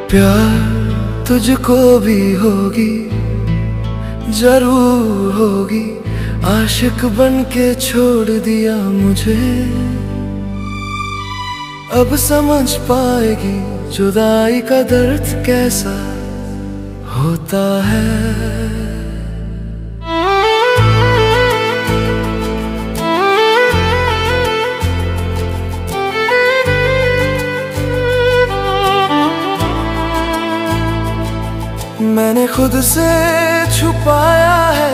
प्यार तुझको भी होगी, जरूर होगी। आशिक बन के छोड़ दिया मुझे, अब समझ पाएगी जुदाई का दर्द कैसा होता है। मैंने खुद से छुपाया है